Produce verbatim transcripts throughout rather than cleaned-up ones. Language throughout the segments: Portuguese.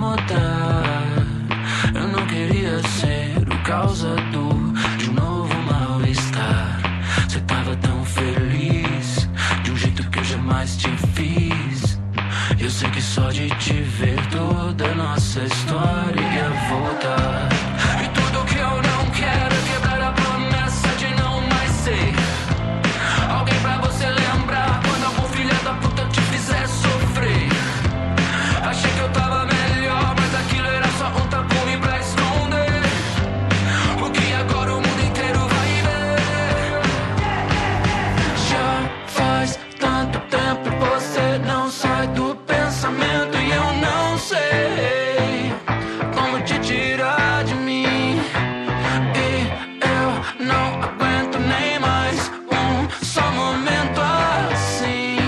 voltar. Eu não queria ser o causador de um novo mal-estar. Você tava tão feliz, de um jeito que eu jamais te fiz. Eu sei que só de te ver toda a nossa história ia voltar. E tudo que eu não quero é quebrar a promessa de não mais ser alguém pra você lembrar quando algum filho da puta te fizer sofrer. Achei que eu tava melhor, mas aquilo era só um tapume pra esconder o que agora o mundo inteiro vai ver. Já faz tanto tempo e você não sai do pensamento e eu não sei como te tirar de mim. E eu não aguento nem mais um só momento assim.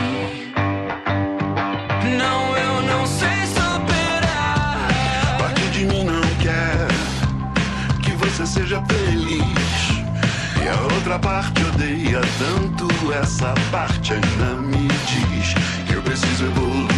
Não, eu não sei superar. Parte de mim não quer que você seja feliz, e a outra parte odeia tanto essa parte. Ainda me diz que eu preciso evoluir.